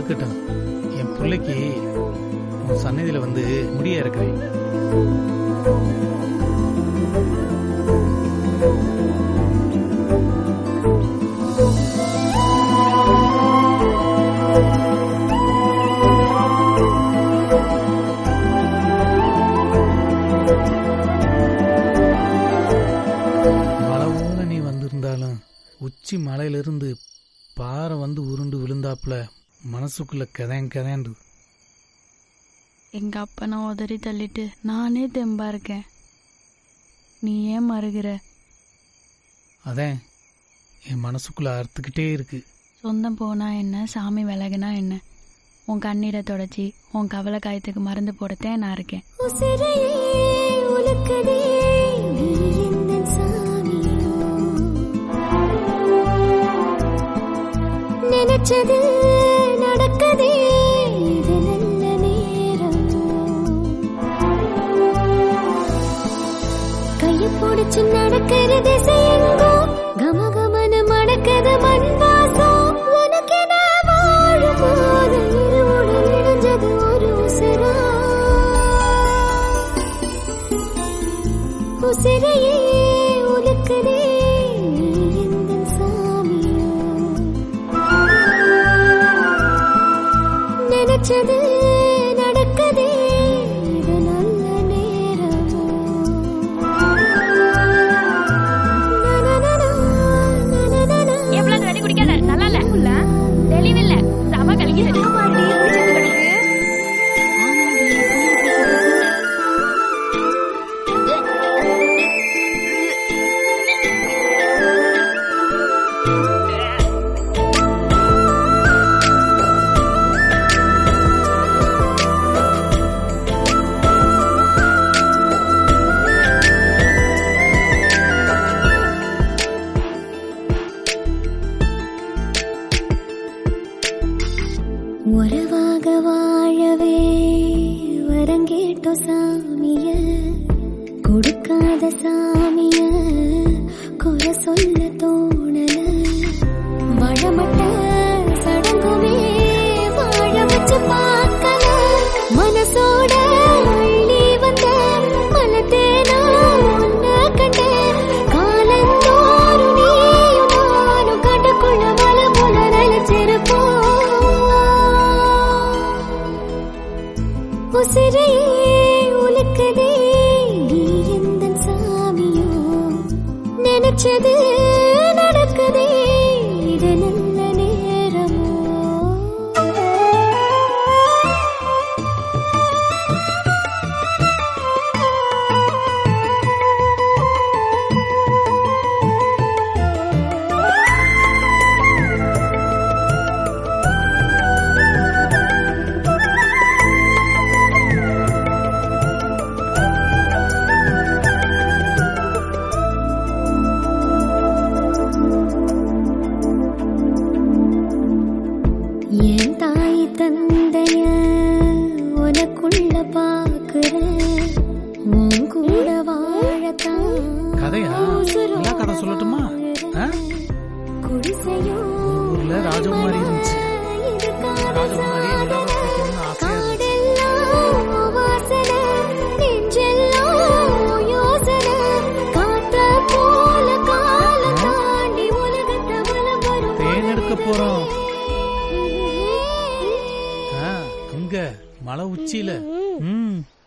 இருக்கட்டும். என் பிள்ளைக்கு உன் சன்னதியில வந்து முடிய இருக்கிறேன். மழை நீ வந்திருந்தாலும் உச்சி மலையிலிருந்து பாறை வந்து உருண்டு விழுந்தாப்புல மனசுக்குள்ள கதைன்னு. எங்க அப்பனை உதறி தள்ளிட்டு நானே தெம்பா இருக்கேன். நீ ஏன் மறுகிற? அதான் என் மனசுக்குள்ள அறுத்துக்கிட்டே இருக்கு. சொந்தம் போனா என்ன, சாமி விலகுனா என்ன, உன் கண்ணீரை தொடச்சி உன் கவலை காயத்துக்கு மருந்து போடத்தேன் நான் இருக்கேன். நினைச்சது நடக்கதே, இது நல்ல நேரம். கைய பிடிச்சு நடக்கிற திசையெங்கோ கமகமன மடக்கத மண் வாசம். உனக்கென வாழும் போது இருவுடன் இணைஞ்சது ஒரு உசிரா. உசிரையே உலுக்குதே நினைச்சது நடக்கதே, இது நல்ல நேரமோ. எவ்வளவு தண்ணி குடிக்காத, நல்லா இல்ல, தெளிவில்ல, சம கலங்கிடுது. உறவாக வாழவே வரங்கேட்டோ சாமிய, கொடுக்காத சாமிய குறை சொல்ல தோணல. வளமட்ட சடங்குமே வாழ வச்சு பார்க்கல. மனசோட அள்ளி வந்த மனத்தேனா ஒன்ன கண்ட. காலந்தோறும் நீயும் நானும் கண்டுக்குள்ள வள போல நினைச்சிருப்போம். உசிரையே உலுக்குதே நீ எந்தன் சாமியோ. நினைச்சது நடக்குதே, இது நல்ல நேரமோ. என் தாய் தந்தைய உனக்குள்ள பாக்குற, உன் கூட வாழத்தான். கதையா? எல்லா கதை சொல்லட்டுமா? குடிசையோ ஊர்ல ராஜகுமாரி இருந்துச்சு. ராஜகுமாரி நிலாவை பிடிக்கணும்னு ஆசையா இருந்துச்சு. வாசனை நெஞ்செல்லாம் யோசனை. காத்த போல காலம் தாண்டி உலகத்தை வலம் வரும். தேன் எடுக்க போறோம் அங்க மலை உச்சியில.